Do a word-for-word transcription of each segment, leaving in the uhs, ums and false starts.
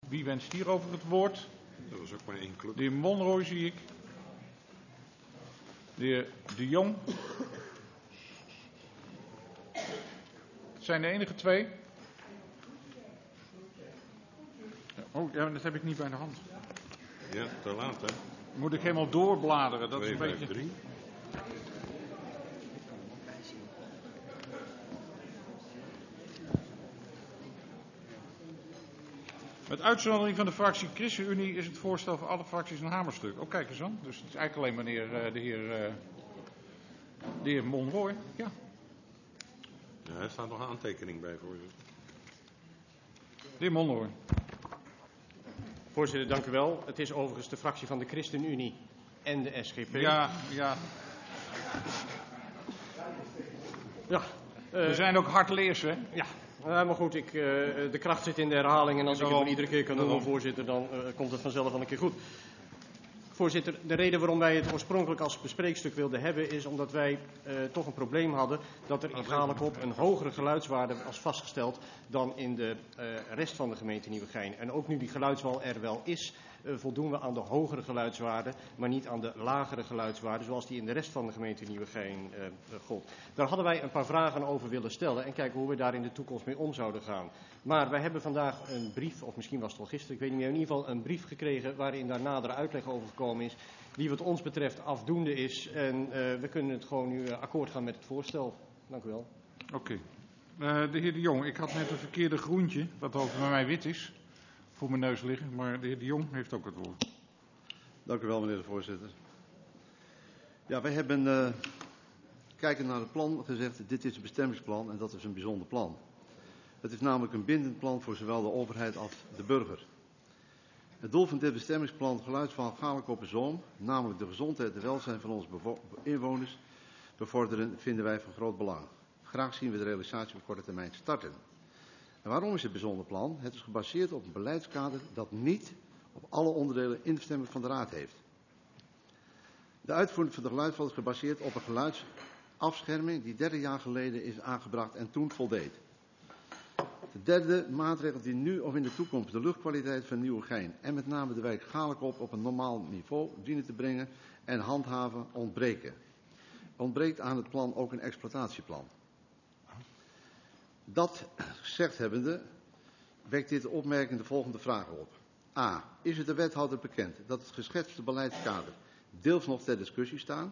Wie wenst hierover het woord? Dat was ook maar één club. De heer Monroy zie ik. De heer De Jong. Het zijn de enige twee. Oh, ja, dat heb ik niet bij de hand. Ja, te laat hè. Moet ik helemaal doorbladeren? Dat is een beetje... drie. Met uitzondering van de fractie ChristenUnie is het voorstel voor alle fracties een hamerstuk. Oh, kijk eens aan. Dus het is eigenlijk alleen meneer de heer, uh, de heer Monroy. Ja. Ja, er staat nog een aantekening bij, voorzitter. De heer Monroy. Voorzitter, dank u wel. Het is overigens de fractie van de ChristenUnie en de S G P. Ja, ja. Ja. We uh, zijn ook hardleers, hè? Ja. Uh, maar goed, ik, uh, de kracht zit in de herhaling en als ik het maar iedere keer kan doen, voorzitter, dan uh, komt het vanzelf wel een keer goed. Voorzitter, de reden waarom wij het oorspronkelijk als bespreekstuk wilden hebben is omdat wij uh, toch een probleem hadden dat er in Galenkop een hogere geluidswaarde was vastgesteld dan in de uh, rest van de gemeente Nieuwegein. En ook nu die geluidswal er wel is, uh, voldoen we aan de hogere geluidswaarde, maar niet aan de lagere geluidswaarde zoals die in de rest van de gemeente Nieuwegein uh, uh, gold. Daar hadden wij een paar vragen over willen stellen en kijken hoe we daar in de toekomst mee om zouden gaan. Maar wij hebben vandaag een brief, of misschien was het al gisteren, ik weet niet meer, in ieder geval een brief gekregen waarin daar nadere uitleg over gekomen is, die wat ons betreft afdoende is. En uh, we kunnen het gewoon nu uh, akkoord gaan met het voorstel. Dank u wel. Oké. Okay. Uh, de heer De Jong, ik had net een verkeerde groentje, wat over bij mij wit is, voor mijn neus liggen. Maar de heer De Jong heeft ook het woord. Dank u wel, meneer de voorzitter. Ja, wij hebben, uh, kijkend naar het plan, gezegd, dit is een bestemmingsplan en dat is een bijzonder plan. Het is namelijk een bindend plan voor zowel de overheid als de burger. Het doel van dit bestemmingsplan Geluidswal Galenkop-Zoom, namelijk de gezondheid en welzijn van onze inwoners, bevorderen, vinden wij van groot belang. Graag zien we de realisatie op korte termijn starten. En waarom is het bijzonder plan? Het is gebaseerd op een beleidskader dat niet op alle onderdelen instemming van de Raad heeft. De uitvoering van de geluidswal is gebaseerd op een geluidsafscherming die dertig jaar geleden is aangebracht en toen voldeed. De derde maatregel die nu of in de toekomst de luchtkwaliteit van Nieuwegein en met name de wijk Galenkop op een normaal niveau dienen te brengen en handhaven ontbreken. Ontbreekt aan het plan ook een exploitatieplan. Dat gezegd hebbende wekt dit opmerking de volgende vragen op. A. Is het de wethouder bekend dat het geschetste beleidskader deels nog ter discussie staat?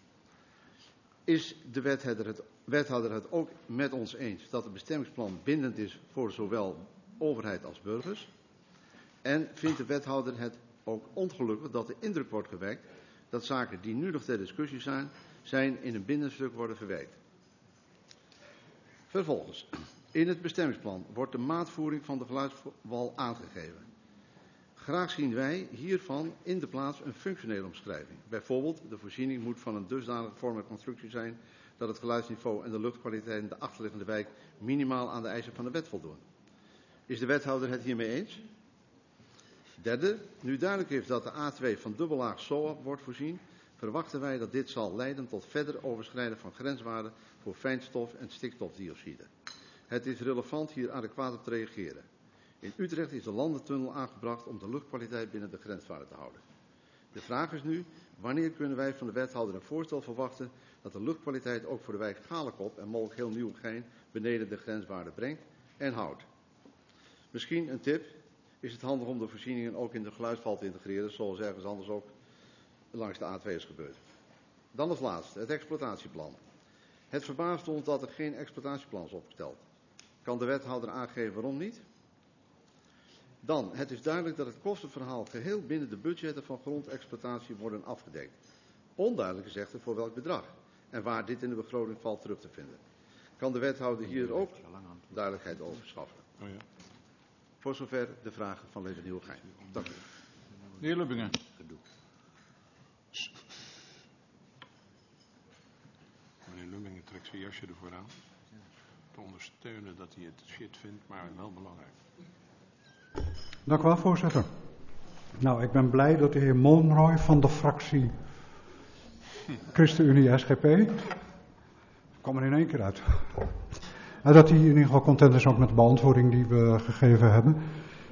Is de wethouder het, wethouder het ook met ons eens dat het bestemmingsplan bindend is voor zowel overheid als burgers? En vindt de wethouder het ook ongelukkig dat de indruk wordt gewekt dat zaken die nu nog ter discussie zijn, zijn in een bindend stuk worden verwerkt? Vervolgens, in het bestemmingsplan wordt de maatvoering van de geluidswal aangegeven. Graag zien wij hiervan in de plaats een functionele omschrijving. Bijvoorbeeld, de voorziening moet van een dusdanige vorm en constructie zijn dat het geluidsniveau en de luchtkwaliteit in de achterliggende wijk minimaal aan de eisen van de wet voldoen. Is de wethouder het hiermee eens? Derde, nu duidelijk is dat de A twee van dubbellaag S O A P wordt voorzien, verwachten wij dat dit zal leiden tot verder overschrijden van grenswaarden voor fijnstof en stikstofdioxide. Het is relevant hier adequaat op te reageren. In Utrecht is de landentunnel aangebracht om de luchtkwaliteit binnen de grenswaarden te houden. De vraag is nu, wanneer kunnen wij van de wethouder een voorstel verwachten dat de luchtkwaliteit ook voor de wijk Galenkop en mogelijk heel Nieuwegein beneden de grenswaarde brengt en houdt. Misschien een tip, is het handig om de voorzieningen ook in de geluidsval te integreren, zoals ergens anders ook langs de A twee is gebeurd. Dan als laatste, het exploitatieplan. Het verbaast ons dat er geen exploitatieplan is opgesteld. Kan de wethouder aangeven waarom niet? Dan, het is duidelijk dat het kostenverhaal geheel binnen de budgetten van grondexploitatie worden afgedekt. Onduidelijk is echter voor welk bedrag en waar dit in de begroting valt terug te vinden. Kan de wethouder hier ook duidelijkheid over schaffen? Oh ja. Voor zover de vragen van leden Nieuwegein. Dank u. De heer Lubbingen. Meneer Lubbingen trekt zijn jasje ervoor aan. Te ondersteunen dat hij het shit vindt, maar wel belangrijk. Dank u wel, voorzitter. Nou, ik ben blij dat de heer Monroy van de fractie ChristenUnie S G P, kwam er in één keer uit, en dat hij in ieder geval content is ook met de beantwoording die we gegeven hebben.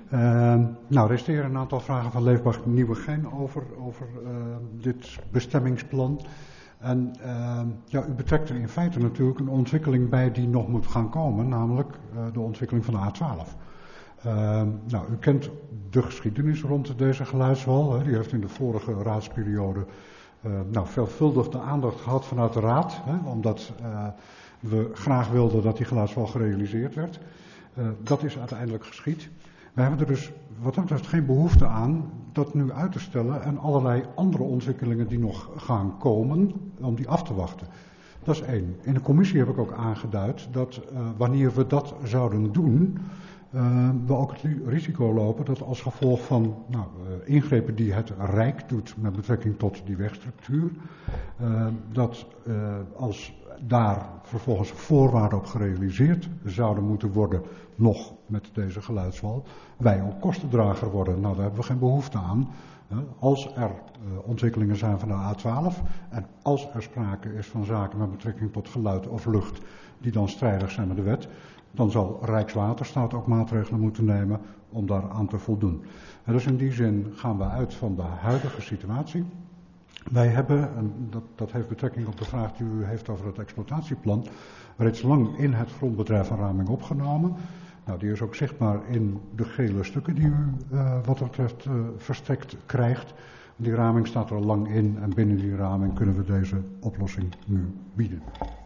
Uh, nou, resteren een aantal vragen van Leefbaar Nieuwegein over, over uh, dit bestemmingsplan. En uh, ja, u betrekt er in feite natuurlijk een ontwikkeling bij die nog moet gaan komen, namelijk uh, de ontwikkeling van de A twaalf. Uh, nou, u kent de geschiedenis rond deze geluidswal. Hè. Die heeft in de vorige raadsperiode uh, nou, veelvuldig de aandacht gehad vanuit de raad, hè, omdat uh, we graag wilden dat die geluidswal gerealiseerd werd. Uh, dat is uiteindelijk geschied. We hebben er dus wat dat betreft geen behoefte aan dat nu uit te stellen en allerlei andere ontwikkelingen die nog gaan komen, om die af te wachten. Dat is één. In de commissie heb ik ook aangeduid dat uh, wanneer we dat zouden doen, uh, we ook het risico lopen dat als gevolg van nou, uh, ingrepen die het Rijk doet met betrekking tot die wegstructuur, uh, dat uh, als daar vervolgens voorwaarden op gerealiseerd zouden moeten worden, nog met deze geluidswal, wij ook kostendrager worden. Nou, daar hebben we geen behoefte aan. Als er uh, ontwikkelingen zijn van de A twaalf en als er sprake is van zaken met betrekking tot geluid of lucht die dan strijdig zijn met de wet, dan zal Rijkswaterstaat ook maatregelen moeten nemen om daar aan te voldoen. En dus in die zin gaan we uit van de huidige situatie. Wij hebben, en dat, dat heeft betrekking op de vraag die u heeft over het exploitatieplan, reeds lang in het grondbedrijf een raming opgenomen. Nou, die is ook zichtbaar in de gele stukken die u uh, wat dat betreft uh, verstrekt krijgt. Die raming staat er al lang in en binnen die raming kunnen we deze oplossing nu bieden.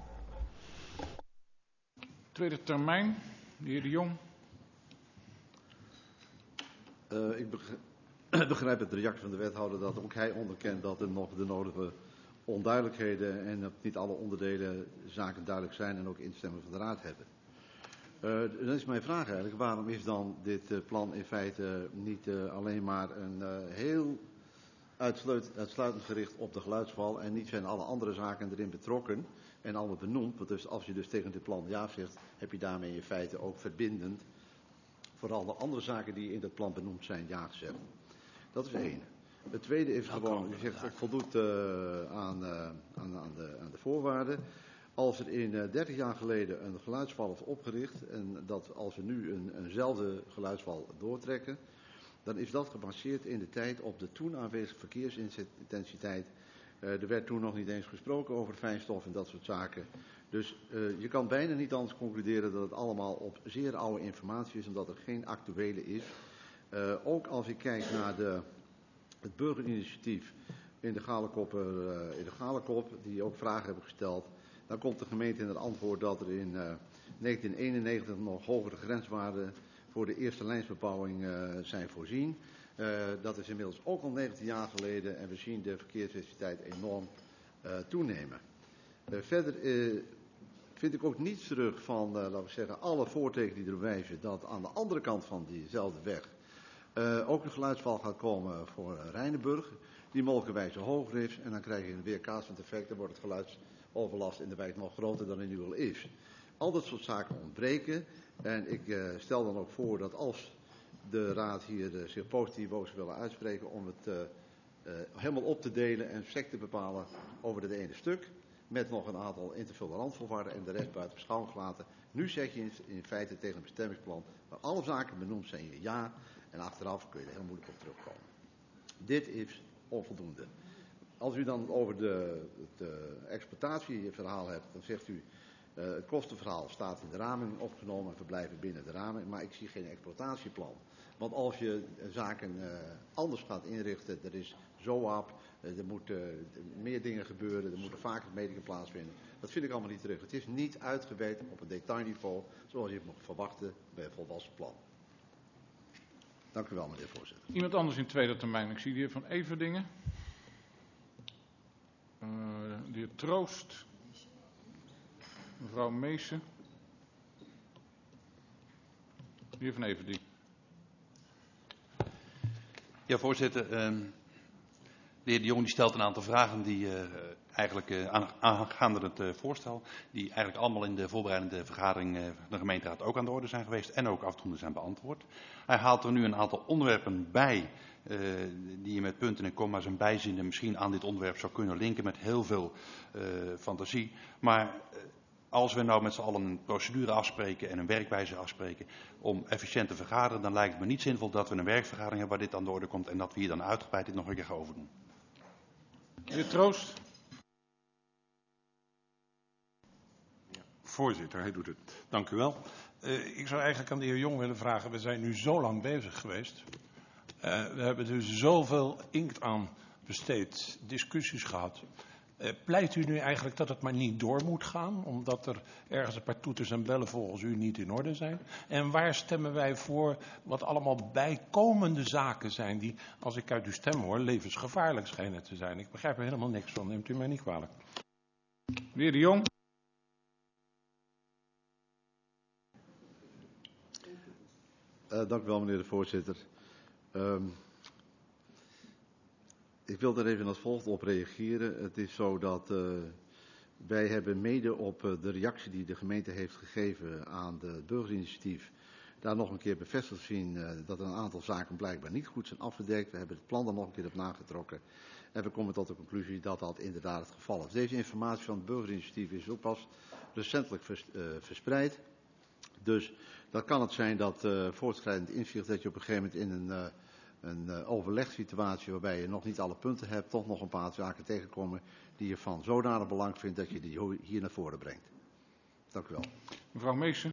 Tweede termijn, de heer De Jong. Uh, ik begrijp, begrijp het reactie van de wethouder dat ook hij onderkent dat er nog de nodige onduidelijkheden en dat niet alle onderdelen zaken duidelijk zijn en ook instemming van de raad hebben. Uh, dan is mijn vraag eigenlijk, waarom is dan dit uh, plan in feite niet uh, alleen maar een uh, heel uitsluit, uitsluitend gericht op de geluidswal en niet zijn alle andere zaken erin betrokken en allemaal benoemd. Want dus als je dus tegen dit plan ja zegt, heb je daarmee in feite ook verbindend voor alle andere zaken die in dat plan benoemd zijn ja gezegd. Dat is één. Het tweede is gewoon, u zegt het voldoet uh, aan, uh, aan, aan, de, aan de voorwaarden. Als er in uh, dertig jaar geleden een geluidswal is opgericht en dat als we nu een, eenzelfde geluidswal doortrekken, dan is dat gebaseerd in de tijd op de toen aanwezige verkeersintensiteit. Uh, er werd toen nog niet eens gesproken over fijnstof en dat soort zaken. Dus uh, je kan bijna niet anders concluderen dat het allemaal op zeer oude informatie is, omdat er geen actuele is. Uh, ook als ik kijk naar de, het burgerinitiatief in de Galekop, uh, in de Galekop, die ook vragen hebben gesteld, dan komt de gemeente in het antwoord dat er in uh, negentien eenennegentig nog hogere grenswaarden voor de eerste lijnsbebouwing uh, zijn voorzien. Uh, dat is inmiddels ook al negentien jaar geleden en we zien de verkeersintensiteit enorm uh, toenemen. Uh, verder uh, vind ik ook niets terug van, uh, laten we zeggen, alle voortekenen die erop wijzen dat aan de andere kant van diezelfde weg uh, ook een geluidswal gaat komen voor uh, Rijnenburg, die mogelijkerwijs hoger is en dan krijg je een weerkaatsend effect, dan wordt het geluidsoverlast in de wijk nog groter dan het nu al is. Al dat soort zaken ontbreken en ik uh, stel dan ook voor dat als de raad hier uh, zich positief over willen uitspreken om het uh, uh, helemaal op te delen en sec te bepalen over het ene stuk. Met nog een aantal in te vullen randvoorwaarden en de rest buiten beschouwing gelaten. Nu zeg je in, in feite tegen een bestemmingsplan waar alle zaken benoemd zijn je ja en achteraf kun je er heel moeilijk op terugkomen. Dit is onvoldoende. Als u dan over de, het uh, exploitatieverhaal hebt, dan zegt u uh, het kostenverhaal staat in de raming opgenomen en we blijven binnen de raming, maar ik zie geen exploitatieplan. Want als je zaken uh, anders gaat inrichten, er is Z O A P, uh, er moeten uh, meer dingen gebeuren, er moeten vaker metingen plaatsvinden. Dat vind ik allemaal niet terug. Het is niet uitgewerkt op een detailniveau zoals je het mag verwachten bij een volwassen plan. Dank u wel, meneer voorzitter. Iemand anders in tweede termijn. Ik zie de heer Van Everdingen. Uh, de heer Troost. Mevrouw Meesen. De heer Van Everdingen. Ja, voorzitter. Uh, de heer De Jong die stelt een aantal vragen die uh, eigenlijk uh, aangaande het uh, voorstel, die eigenlijk allemaal in de voorbereidende vergadering uh, van de gemeenteraad ook aan de orde zijn geweest en ook afdoende zijn beantwoord. Hij haalt er nu een aantal onderwerpen bij uh, die je met punten en komma's en bijzinnen misschien aan dit onderwerp zou kunnen linken met heel veel uh, fantasie. Maar uh, als we nou met z'n allen een procedure afspreken en een werkwijze afspreken om efficiënt te vergaderen, dan lijkt het me niet zinvol dat we een werkvergadering hebben waar dit aan de orde komt en dat we hier dan uitgebreid dit nog een keer gaan overdoen. Meneer Troost. Voorzitter, hij doet het. Dank u wel. Uh, ik zou eigenlijk aan de heer Jong willen vragen, we zijn nu zo lang bezig geweest. Uh, we hebben dus zoveel inkt aan besteed, discussies gehad. Uh, pleit u nu eigenlijk dat het maar niet door moet gaan, omdat er ergens een paar toeters en bellen volgens u niet in orde zijn? En waar stemmen wij voor wat allemaal bijkomende zaken zijn die, als ik uit uw stem hoor, levensgevaarlijk schijnen te zijn? Ik begrijp er helemaal niks van, neemt u mij niet kwalijk. Meneer De Jong. Uh, dank u wel, meneer de voorzitter. Um, ik wil er even als volgt op reageren. Het is zo dat uh, wij hebben mede op uh, de reactie die de gemeente heeft gegeven aan het burgerinitiatief, daar nog een keer bevestigd zien uh, dat een aantal zaken blijkbaar niet goed zijn afgedekt. We hebben het plan er nog een keer op nagetrokken. En we komen tot de conclusie dat dat inderdaad het geval is. Deze informatie van het burgerinitiatief is ook pas recentelijk vers, uh, verspreid. Dus dan kan het zijn dat uh, voortschrijdend inzicht dat je op een gegeven moment in een, uh, een uh, overlegssituatie waarbij je nog niet alle punten hebt, toch nog een paar zaken tegenkomen die je van zodanig belang vindt dat je die hier naar voren brengt. Dank u wel. Mevrouw Meesen.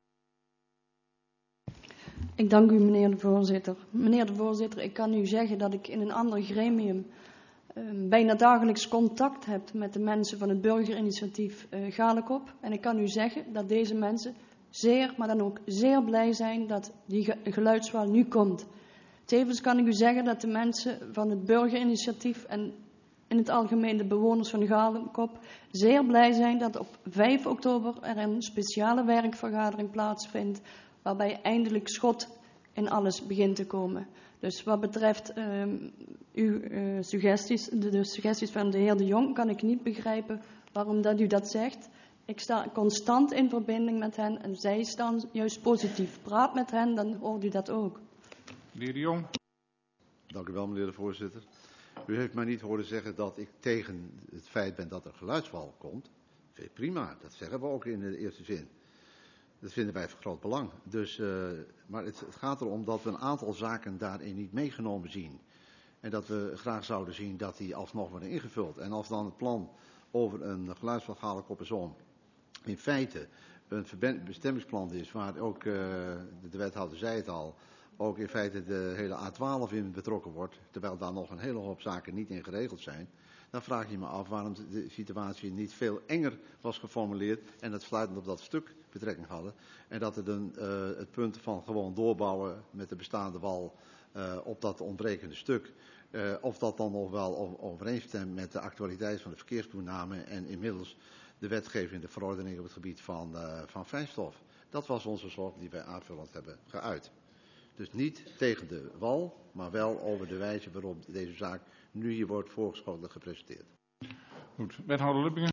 Ik dank u, meneer de voorzitter. Meneer de voorzitter, ik kan u zeggen dat ik in een ander gremium uh, bijna dagelijks contact heb met de mensen van het burgerinitiatief uh, Galekop. En ik kan u zeggen dat deze mensen zeer, maar dan ook zeer blij zijn dat die geluidswal nu komt. Tevens kan ik u zeggen dat de mensen van het burgerinitiatief en in het algemeen de bewoners van Galekop zeer blij zijn dat op vijf oktober er een speciale werkvergadering plaatsvindt, waarbij eindelijk schot in alles begint te komen. Dus wat betreft uh, uw uh, suggesties, de, de suggesties van de heer De Jong, kan ik niet begrijpen waarom dat u dat zegt. Ik sta constant in verbinding met hen en zij staan juist positief. Praat met hen, dan hoort u dat ook. Meneer De Jong. Dank u wel, meneer de voorzitter. U heeft mij niet horen zeggen dat ik tegen het feit ben dat er geluidswal komt. Vind ik prima, dat zeggen we ook in de eerste zin. Dat vinden wij van groot belang. Dus, uh, maar het, het gaat erom dat we een aantal zaken daarin niet meegenomen zien. En dat we graag zouden zien dat die alsnog worden ingevuld. En als dan het plan over een geluidswal Galekop en Zoom in feite een bestemmingsplan is waar ook, uh, de wethouder zei het al, ook in feite de hele A twaalf in betrokken wordt, terwijl daar nog een hele hoop zaken niet in geregeld zijn, dan vraag je me af waarom de situatie niet veel enger was geformuleerd en het sluitend op dat stuk betrekking hadden. En dat het, een, uh, het punt van gewoon doorbouwen met de bestaande wal uh, op dat ontbrekende stuk, uh, of dat dan nog wel overeenstemt met de actualiteit van de verkeerstoename en inmiddels de wetgeving, de verordening op het gebied van, uh, van fijnstof. Dat was onze zorg die wij aanvullend hebben geuit. Dus niet tegen de wal, maar wel over de wijze waarop deze zaak nu hier wordt voorgeschoten gepresenteerd. Goed, wethouder Lubbingen.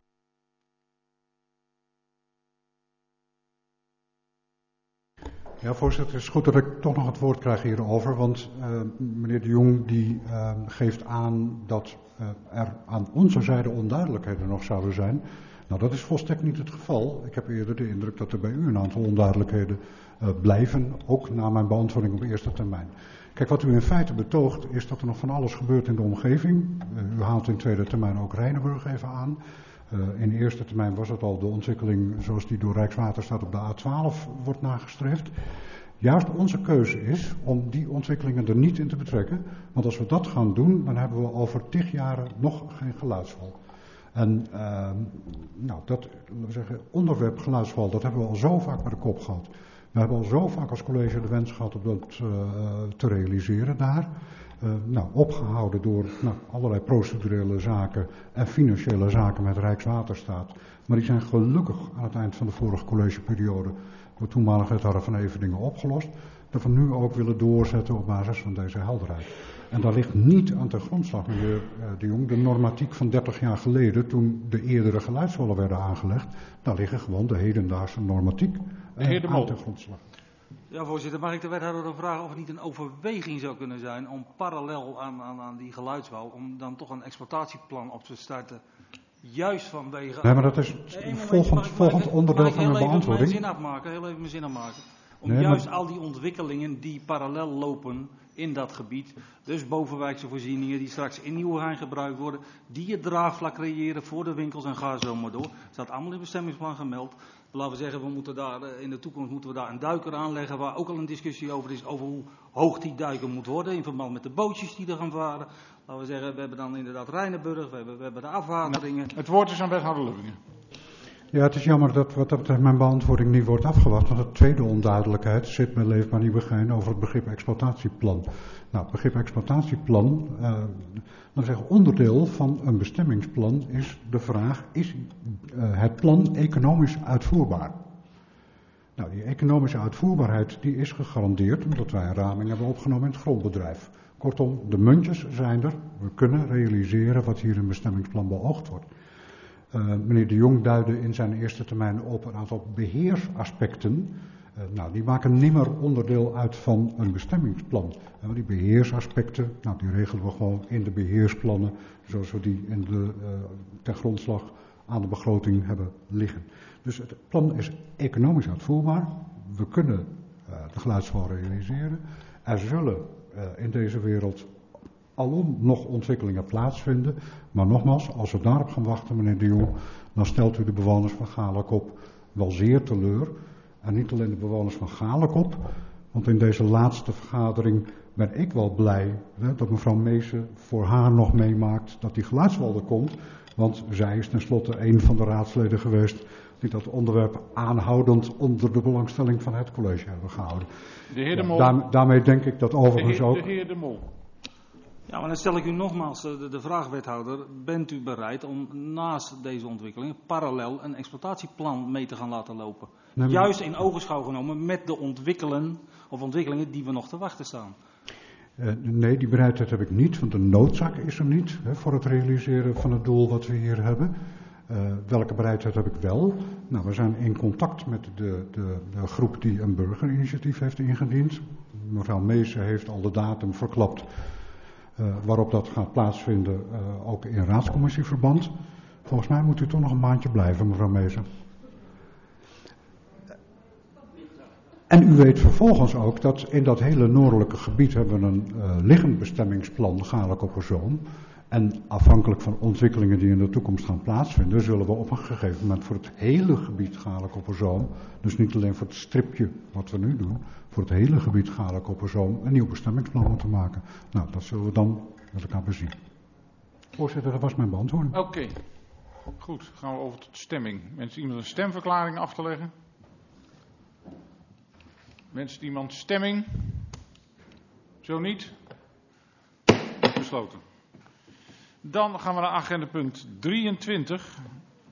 Ja, voorzitter, het is goed dat ik toch nog het woord krijg hierover, want uh, meneer De Jong die uh, geeft aan dat uh, er aan onze zijde onduidelijkheden nog zouden zijn. Nou, dat is volstrekt niet het geval. Ik heb eerder de indruk dat er bij u een aantal onduidelijkheden uh, blijven, ook na mijn beantwoording op eerste termijn. Kijk, wat u in feite betoogt is dat er nog van alles gebeurt in de omgeving. Uh, u haalt in tweede termijn ook Rijnenburg even aan. Uh, in eerste termijn was het al de ontwikkeling zoals die door Rijkswaterstaat op de A twaalf wordt nagestreefd. Juist onze keuze is om die ontwikkelingen er niet in te betrekken. Want als we dat gaan doen, dan hebben we over tig jaren nog geen geluidswal. En uh, nou, dat laten we zeggen, onderwerp geluidswal, dat hebben we al zo vaak bij de kop gehad. We hebben al zo vaak als college de wens gehad om dat uh, te realiseren daar. Uh, nou, opgehouden door nou, allerlei procedurele zaken en financiële zaken met Rijkswaterstaat. Maar die zijn gelukkig aan het eind van de vorige collegeperiode door toenmalig wethouder van Everdingen opgelost. Dat we nu ook willen doorzetten op basis van deze helderheid. En daar ligt niet aan ten grondslag, meneer De Jong, de normatiek van dertig jaar geleden toen de eerdere geluidswallen werden aangelegd. Daar liggen gewoon de hedendaagse normatiek uh, aan ten grondslag. Ja, voorzitter, mag ik de wethouder dan vragen of het niet een overweging zou kunnen zijn om parallel aan, aan, aan die geluidswal, om dan toch een exploitatieplan op te starten Juist vanwege... Nee, maar dat is Nee, volgend, volgend onderdeel van mijn beantwoording. Heel even mijn zin afmaken, heel even mijn zin afmaken. Om Nee, juist maar... al die ontwikkelingen die parallel lopen in dat gebied, dus bovenwijkse voorzieningen die straks in Nieuwegein gebruikt worden, die het draagvlak creëren voor de winkels en ga zo maar door. Staat allemaal in het bestemmingsplan gemeld. Laten we zeggen, we moeten daar, in de toekomst moeten we daar een duiker aanleggen, waar ook al een discussie over is, over hoe hoog die duiker moet worden in verband met de bootjes die er gaan varen. Laten we zeggen, we hebben dan inderdaad Rijnenburg, we hebben, we hebben de afwateringen. Nou, het woord is aan wethouder Lubbingen. Ja, het is jammer dat wat dat betreft mijn beantwoording niet wordt afgewacht, want de tweede onduidelijkheid zit bij Leefbaar Nieuwegein over het begrip exploitatieplan. Nou, het begrip exploitatieplan, uh, laten we zeggen, onderdeel van een bestemmingsplan is de vraag, is uh, het plan economisch uitvoerbaar? Nou, die economische uitvoerbaarheid die is gegarandeerd omdat wij een raming hebben opgenomen in het grondbedrijf. Kortom, de muntjes zijn er, we kunnen realiseren wat hier in het bestemmingsplan beoogd wordt. Uh, meneer De Jong duidde in zijn eerste termijn op een aantal beheersaspecten. Uh, nou, die maken niet meer onderdeel uit van een bestemmingsplan. Uh, die beheersaspecten, nou, die regelen we gewoon in de beheersplannen, zoals we die in de, uh, ten grondslag aan de begroting hebben liggen. Dus het plan is economisch uitvoerbaar. We kunnen uh, de geluidswal realiseren. Er zullen uh, in deze wereld alom nog ontwikkelingen plaatsvinden. Maar nogmaals, als we daarop gaan wachten, meneer De Jong, dan stelt u de bewoners van Galekop wel zeer teleur. En niet alleen de bewoners van Galekop, want in deze laatste vergadering ben ik wel blij hè, dat mevrouw Meesen voor haar nog meemaakt dat die geluidswal er komt. Want zij is tenslotte een van de raadsleden geweest die dat onderwerp aanhoudend onder de belangstelling van het college hebben gehouden. De heer De Mol. Ja, daar, daarmee denk ik dat overigens de heer, ook... De heer De Mol. Ja, maar dan stel ik u nogmaals de, de vraag, wethouder. Bent u bereid om naast deze ontwikkelingen parallel een exploitatieplan mee te gaan laten lopen? Nee, maar... Juist in ogenschouw genomen met de ontwikkelen of ontwikkelingen die we nog te wachten staan. Uh, nee, die bereidheid heb ik niet, want de noodzaak is er niet hè, voor het realiseren van het doel wat we hier hebben. Uh, welke bereidheid heb ik wel? Nou, we zijn in contact met de, de, de groep die een burgerinitiatief heeft ingediend. Mevrouw Meesen heeft al de datum verklapt uh, waarop dat gaat plaatsvinden, uh, ook in raadscommissieverband. Volgens mij moet u toch nog een maandje blijven, mevrouw Meesen. En u weet vervolgens ook dat in dat hele noordelijke gebied hebben we een uh, liggend bestemmingsplan Galekopperzoom. En afhankelijk van ontwikkelingen die in de toekomst gaan plaatsvinden, zullen we op een gegeven moment voor het hele gebied Galekopperzoom, dus niet alleen voor het stripje wat we nu doen, voor het hele gebied Galekopperzoom een nieuw bestemmingsplan moeten maken. Nou, dat zullen we dan met elkaar bezien. Voorzitter, dat was mijn beantwoording. Oké, okay. Goed, gaan we over tot stemming. Mensen iemand een stemverklaring af te leggen? Wenst iemand stemming? Zo niet? Besloten. Dan gaan we naar agenda punt drieëntwintig.